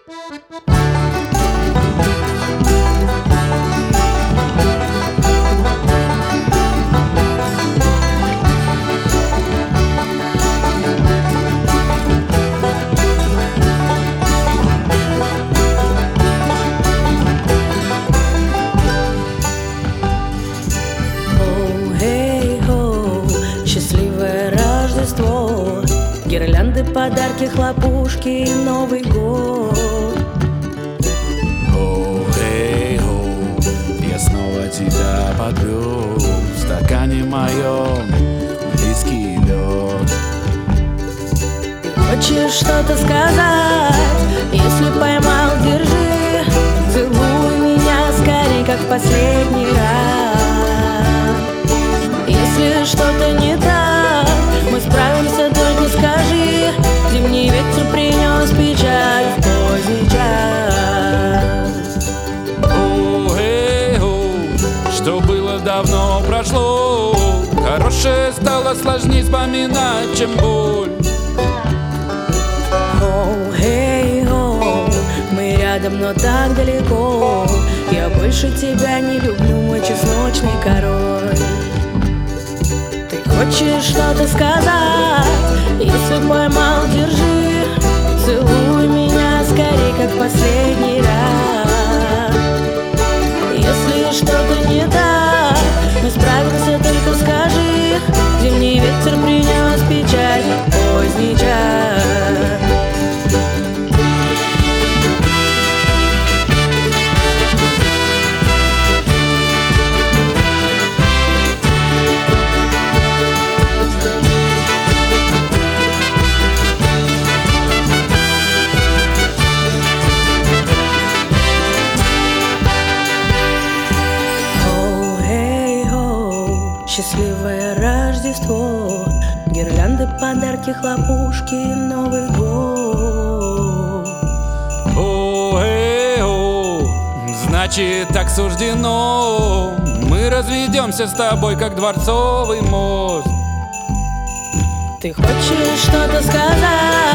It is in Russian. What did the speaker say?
Гирлянды, подарки, хлопушки и Новый год. Оу, я снова тебя подвел. В стакане моем виски и лед. Ты хочешь что-то сказать? Если поймал, держи. Целуй меня скорей, как в последний раз. Если что-то не так, мы справимся, только скажи. Зимний ветер принес печаль в поздний час. Что было давно прошло. Хорошее стало сложнее вспоминать, чем боль. Мы рядом, но так далеко. Я больше тебя не люблю, мой чесночный король. Хочешь что-то сказать? Если поймал, держи. Целуй меня скорей, как в последний раз. Если что-то не так, мы справимся, только скажи. Зимний ветер принес печаль в поздний час. Счастливое Рождество, гирлянды, подарки, хлопушки, Новый год. Значит, так суждено. Мы разведемся с тобой, как дворцовый мост. Ты хочешь что-то сказать?